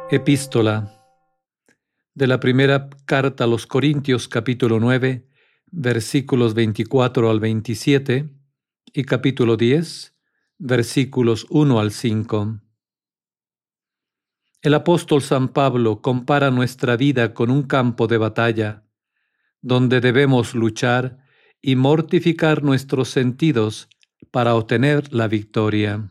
Epístola de la primera carta a los Corintios, capítulo 9, versículos 24 al 27 y capítulo 10, versículos 1 al 5. El apóstol San Pablo compara nuestra vida con un campo de batalla, donde debemos luchar y mortificar nuestros sentidos para obtener la victoria.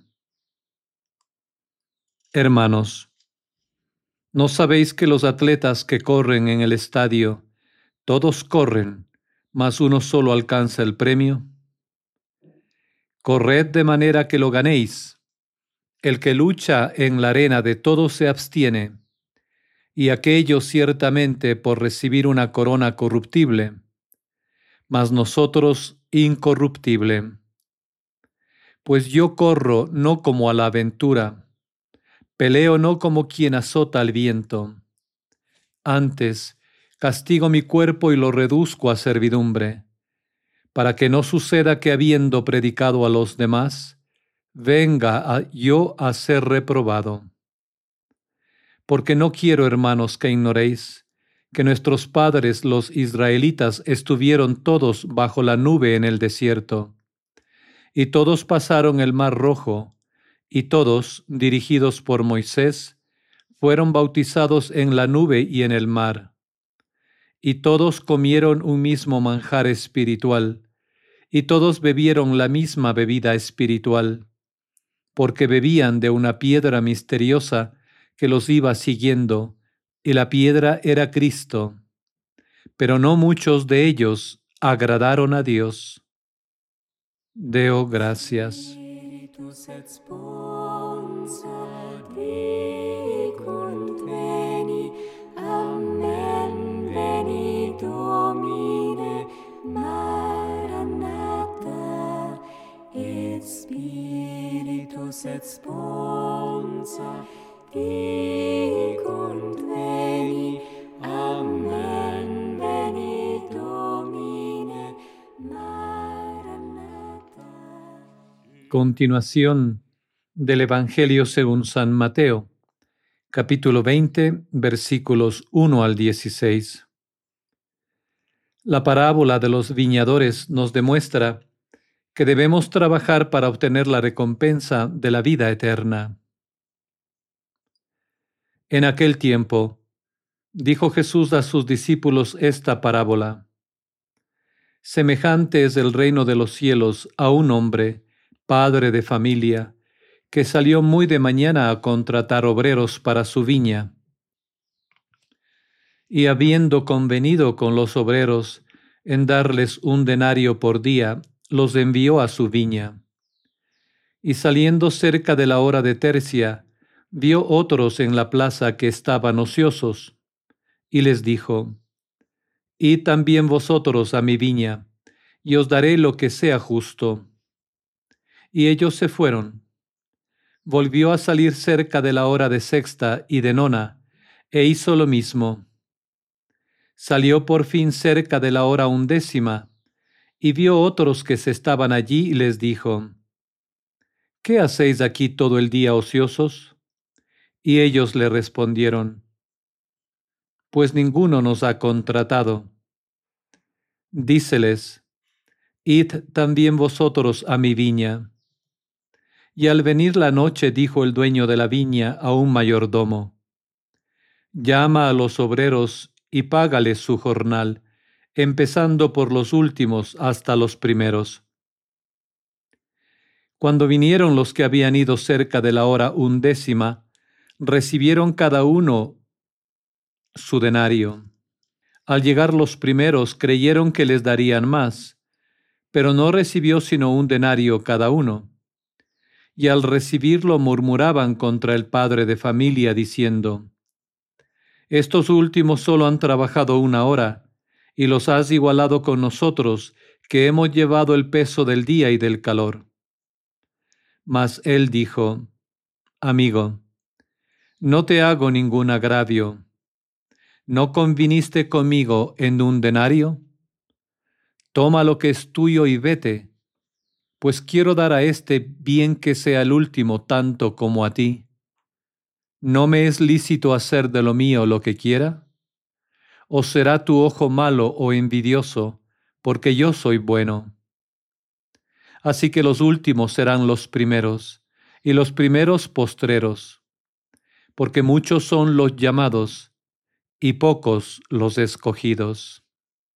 Hermanos, ¿no sabéis que los atletas que corren en el estadio, todos corren, mas uno solo alcanza el premio? Corred de manera que lo ganéis. El que lucha en la arena de todos se abstiene, y aquello ciertamente por recibir una corona corruptible, mas nosotros incorruptible. Pues yo corro no como a la aventura, peleo no como quien azota al viento. Antes, castigo mi cuerpo y lo reduzco a servidumbre, para que no suceda que habiendo predicado a los demás, venga yo a ser reprobado. Porque no quiero, hermanos, que ignoréis que nuestros padres, los israelitas, estuvieron todos bajo la nube en el desierto, y todos pasaron el mar Rojo, y todos, dirigidos por Moisés, fueron bautizados en la nube y en el mar. Y todos comieron un mismo manjar espiritual, y todos bebieron la misma bebida espiritual, porque bebían de una piedra misteriosa que los iba siguiendo, y la piedra era Cristo. Pero no muchos de ellos agradaron a Dios. Deo gracias. Spiritus et sponsor, dicunt veni, amen, veni Domine, Maranatha. Continuación del Evangelio según San Mateo, capítulo 20, versículos 1 al 16. La parábola de los viñadores nos demuestra que debemos trabajar para obtener la recompensa de la vida eterna. En aquel tiempo, dijo Jesús a sus discípulos esta parábola: Semejante es el reino de los cielos a un hombre, padre de familia, que salió muy de mañana a contratar obreros para su viña. Y habiendo convenido con los obreros en darles un denario por día, los envió a su viña. Y saliendo cerca de la hora de tercia, vio otros en la plaza que estaban ociosos, y les dijo: Id también vosotros a mi viña, y os daré lo que sea justo. Y ellos se fueron. Volvió a salir cerca de la hora de sexta y de nona, e hizo lo mismo. Salió por fin cerca de la hora 11, y vio otros que se estaban allí, y les dijo: ¿Qué hacéis aquí todo el día ociosos? Y ellos le respondieron: Pues ninguno nos ha contratado. Díceles: Id también vosotros a mi viña. Y al venir la noche dijo el dueño de la viña a un mayordomo: Llama a los obreros y págales su jornal, empezando por los últimos hasta los primeros. Cuando vinieron los que habían ido cerca de la hora 11, recibieron cada uno su denario. Al llegar los primeros, creyeron que les darían más, pero no recibió sino un denario cada uno. Y al recibirlo murmuraban contra el padre de familia, diciendo: Estos últimos solo han trabajado 1 hora, y los has igualado con nosotros, que hemos llevado el peso del día y del calor. Mas él dijo: Amigo, no te hago ningún agravio. ¿No conviniste conmigo en un denario? Toma lo que es tuyo y vete, pues quiero dar a este bien que sea el último tanto como a ti. ¿No me es lícito hacer de lo mío lo que quiera? ¿O será tu ojo malo o envidioso, porque yo soy bueno? Así que los últimos serán los primeros, y los primeros postreros, porque muchos son los llamados, y pocos los escogidos.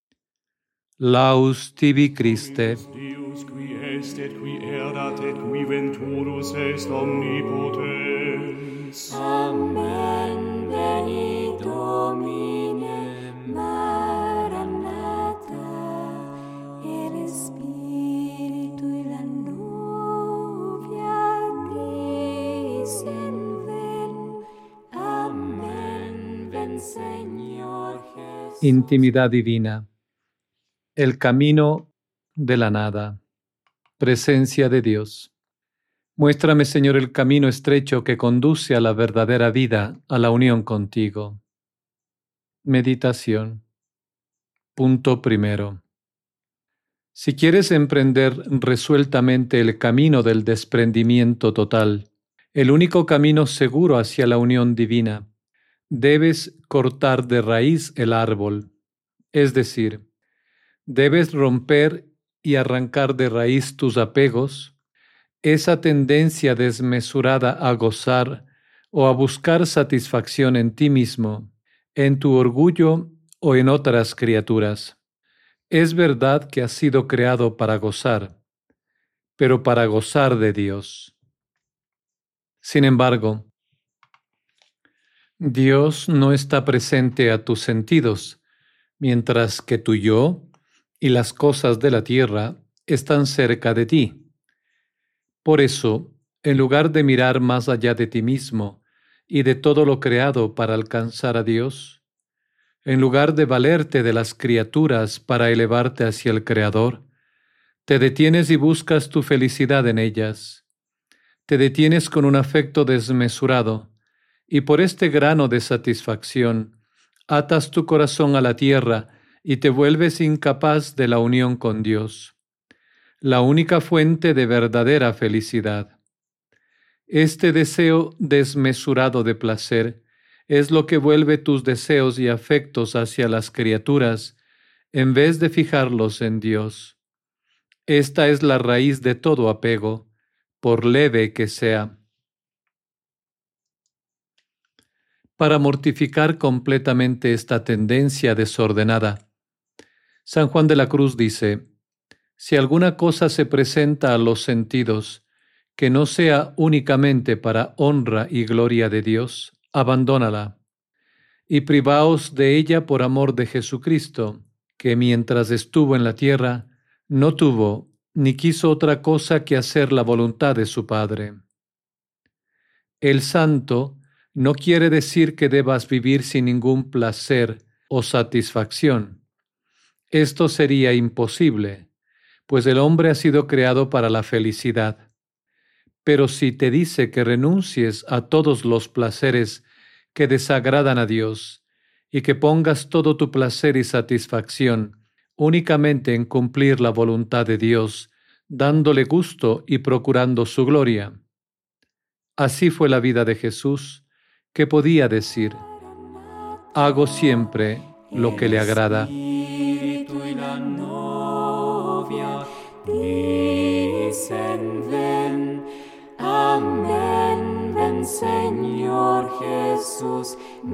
Laus tibi Christe. Deus qui est et qui erat et qui venturus est omnipotens. Amen. Veni Domine, Maranatha, et Spiritui la nuvia dicen ven. Amen. Ven, Señor Jesús. Intimidad divina. El camino de la nada. Presencia de Dios. Muéstrame, Señor, el camino estrecho que conduce a la verdadera vida, a la unión contigo. Meditación. Punto primero. Si quieres emprender resueltamente el camino del desprendimiento total, el único camino seguro hacia la unión divina, debes cortar de raíz el árbol, es decir, debes romper y arrancar de raíz tus apegos, esa tendencia desmesurada a gozar o a buscar satisfacción en ti mismo, en tu orgullo o en otras criaturas. Es verdad que has sido creado para gozar, pero para gozar de Dios. Sin embargo, Dios no está presente a tus sentidos, mientras que tu yo y las cosas de la tierra están cerca de ti. Por eso, en lugar de mirar más allá de ti mismo y de todo lo creado para alcanzar a Dios, en lugar de valerte de las criaturas para elevarte hacia el Creador, te detienes y buscas tu felicidad en ellas. Te detienes con un afecto desmesurado, y por este grano de satisfacción, atas tu corazón a la tierra y te vuelves incapaz de la unión con Dios, la única fuente de verdadera felicidad. Este deseo desmesurado de placer es lo que vuelve tus deseos y afectos hacia las criaturas en vez de fijarlos en Dios. Esta es la raíz de todo apego, por leve que sea. Para mortificar completamente esta tendencia desordenada, San Juan de la Cruz dice: si alguna cosa se presenta a los sentidos que no sea únicamente para honra y gloria de Dios, abandónala, y privaos de ella por amor de Jesucristo, que mientras estuvo en la tierra, no tuvo ni quiso otra cosa que hacer la voluntad de su Padre. El santo no quiere decir que debas vivir sin ningún placer o satisfacción. Esto sería imposible, pues el hombre ha sido creado para la felicidad. Pero si te dice que renuncies a todos los placeres que desagradan a Dios y que pongas todo tu placer y satisfacción únicamente en cumplir la voluntad de Dios, dándole gusto y procurando su gloria. Así fue la vida de Jesús, que podía decir: hago siempre lo que le agrada. Spiritu y la novia dicen ven. Amén. Ven, Señor Jesús,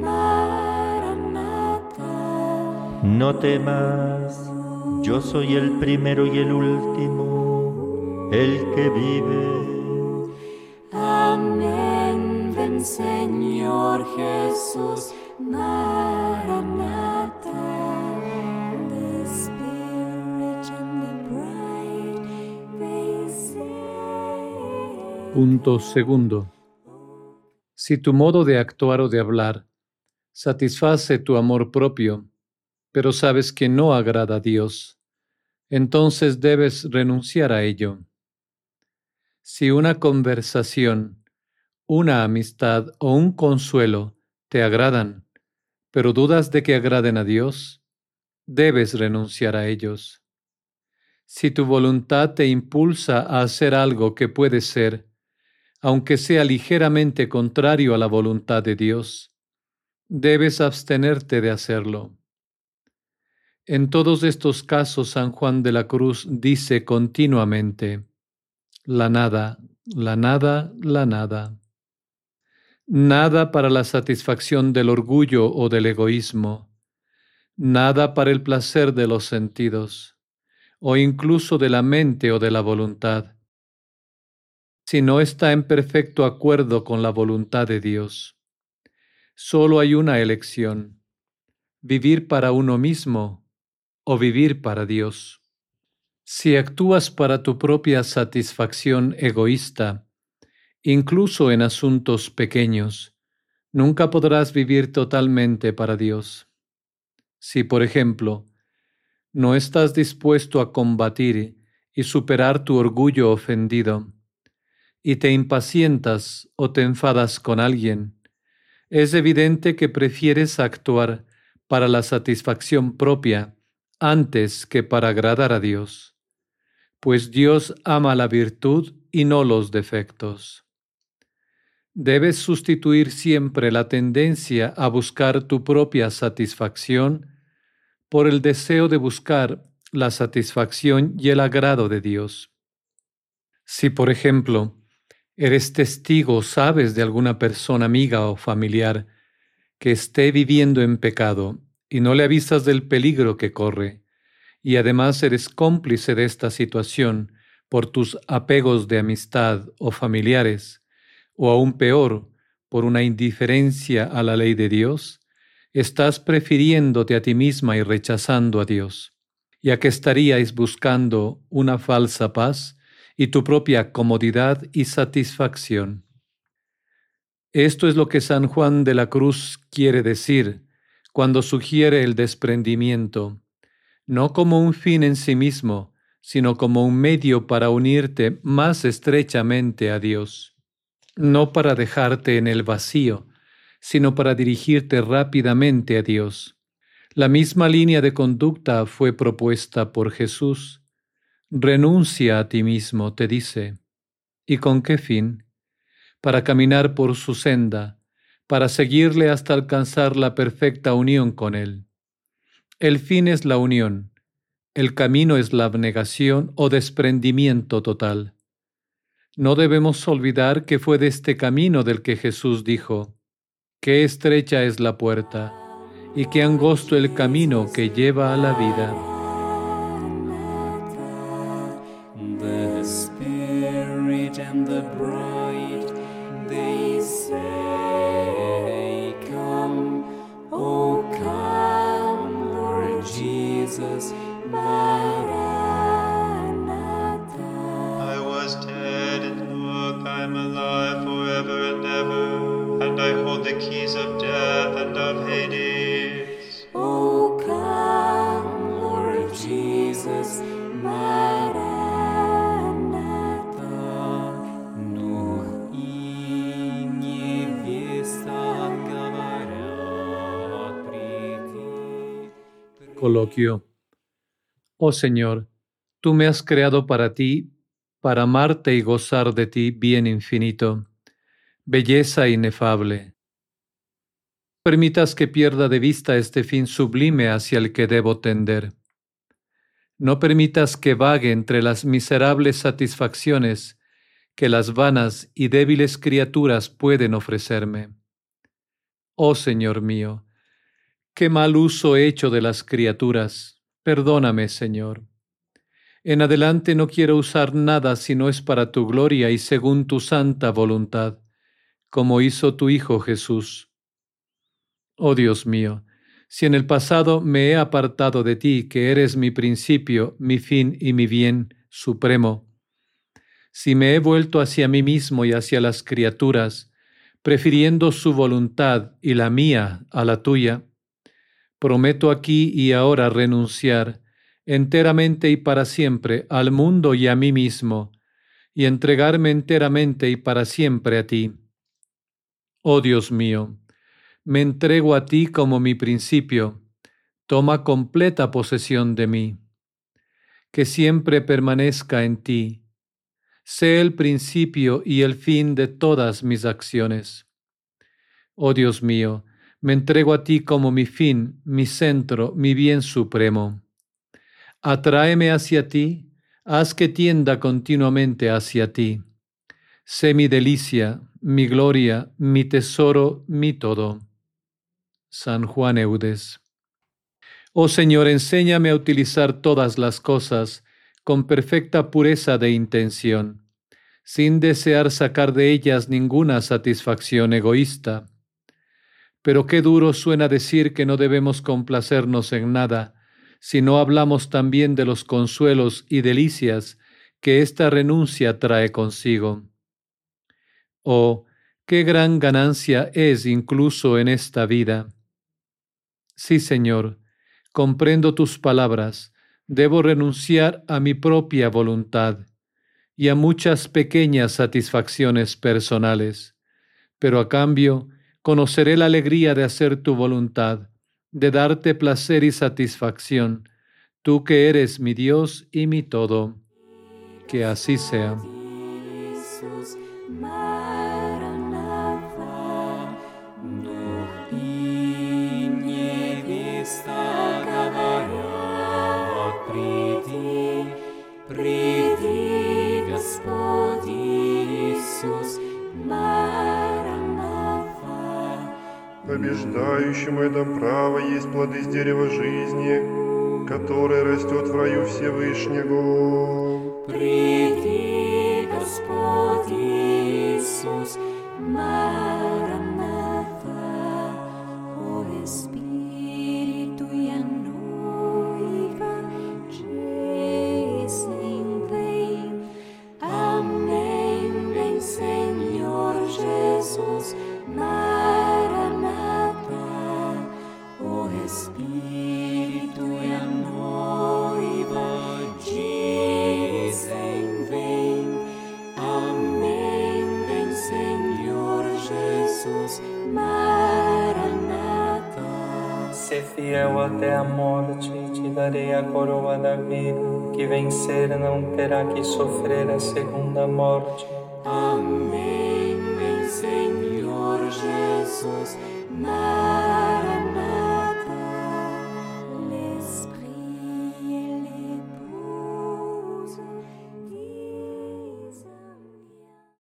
Maranatha. No temas, yo soy el primero y el último, el que vive. Amén. Ven, Señor Jesús, Maranatha. The Spirit and the bride, they say. Punto segundo. Si tu modo de actuar o de hablar satisface tu amor propio, pero sabes que no agrada a Dios, entonces debes renunciar a ello. Si una conversación, una amistad o un consuelo te agradan, pero dudas de que agraden a Dios, debes renunciar a ellos. Si tu voluntad te impulsa a hacer algo que puede ser, aunque sea ligeramente contrario a la voluntad de Dios, debes abstenerte de hacerlo. En todos estos casos, San Juan de la Cruz dice continuamente: la nada, la nada, la nada. Nada para la satisfacción del orgullo o del egoísmo, nada para el placer de los sentidos, o incluso de la mente o de la voluntad, si no está en perfecto acuerdo con la voluntad de Dios. Solo hay una elección: vivir para uno mismo o vivir para Dios. Si actúas para tu propia satisfacción egoísta, incluso en asuntos pequeños, nunca podrás vivir totalmente para Dios. Si, por ejemplo, no estás dispuesto a combatir y superar tu orgullo ofendido, y te impacientas o te enfadas con alguien, es evidente que prefieres actuar para la satisfacción propia antes que para agradar a Dios, pues Dios ama la virtud y no los defectos. Debes sustituir siempre la tendencia a buscar tu propia satisfacción por el deseo de buscar la satisfacción y el agrado de Dios. Si, por ejemplo, eres testigo o sabes de alguna persona amiga o familiar que esté viviendo en pecado y no le avisas del peligro que corre, y además eres cómplice de esta situación por tus apegos de amistad o familiares, o aún peor, por una indiferencia a la ley de Dios, estás prefiriéndote a ti misma y rechazando a Dios, ya que estaríais buscando una falsa paz y tu propia comodidad y satisfacción. Esto es lo que San Juan de la Cruz quiere decir cuando sugiere el desprendimiento, no como un fin en sí mismo, sino como un medio para unirte más estrechamente a Dios, no para dejarte en el vacío, sino para dirigirte rápidamente a Dios. La misma línea de conducta fue propuesta por Jesús. Renuncia a ti mismo, te dice. ¿Y con qué fin? Para caminar por su senda, para seguirle hasta alcanzar la perfecta unión con Él. El fin es la unión, el camino es la abnegación o desprendimiento total. No debemos olvidar que fue de este camino del que Jesús dijo: qué estrecha es la puerta y qué angosto el camino que lleva a la vida. The Spirit and the bride, they say, come, oh come, Lord Jesus, Maranatha. I was dead, and look, I am alive forever and ever, and I hold the keys of death and of Hades. Oh come, Lord Jesus, Maranatha. Ну и невеста говорят, приди. Coloquio. Oh Señor, tú me has creado para ti, para amarte y gozar de ti bien infinito, belleza inefable. No permitas que pierda de vista este fin sublime hacia el que debo tender. No permitas que vague entre las miserables satisfacciones que las vanas y débiles criaturas pueden ofrecerme. Oh Señor mío, qué mal uso he hecho de las criaturas. Perdóname, Señor. En adelante no quiero usar nada si no es para tu gloria y según tu santa voluntad, como hizo tu Hijo Jesús. Oh Dios mío, si en el pasado me he apartado de ti, que eres mi principio, mi fin y mi bien supremo, si me he vuelto hacia mí mismo y hacia las criaturas, prefiriendo su voluntad y la mía a la tuya, prometo aquí y ahora renunciar enteramente y para siempre al mundo y a mí mismo, y entregarme enteramente y para siempre a ti. Oh Dios mío, me entrego a ti como mi principio, toma completa posesión de mí. Que siempre permanezca en ti, Sé el principio y el fin de todas mis acciones. Oh Dios mío, me entrego a ti como mi fin, mi centro, mi bien supremo. Atráeme hacia ti, haz que tienda continuamente hacia ti. Sé mi delicia, mi gloria, mi tesoro, mi todo. San Juan Eudes. Oh Señor, enséñame a utilizar todas las cosas con perfecta pureza de intención, sin desear sacar de ellas ninguna satisfacción egoísta. Pero qué duro suena decir que no debemos complacernos en nada, si no hablamos también de los consuelos y delicias que esta renuncia trae consigo. Oh, qué gran ganancia es incluso en esta vida. Sí, Señor, comprendo tus palabras, debo renunciar a mi propia voluntad y a muchas pequeñas satisfacciones personales, pero a cambio conoceré la alegría de hacer tu voluntad, de darte placer y satisfacción, tú que eres mi Dios y mi todo. Que así sea. Jesus, Maranatha, duch i niewiesta говорят, приди, Господь Иисус, Маранатha. Побеждающему я дам право есть плоды с дерева жизни, которое растет в раю Всевышнего. Приди, Господь Иисус, Maranatha, o Espíritu ya no iba, Jesus, vem. Amém, vem Senhor Jesus, Maranatha, o Espíritu ya no iba, dizem vem. Amém, vem Senhor Jesus, Maranatha. Se fiel até a morte, te darei a coroa da vida. Que vencer não terá que sofrer a segunda morte. Amém, vem Senhor Jesus, Maranatha.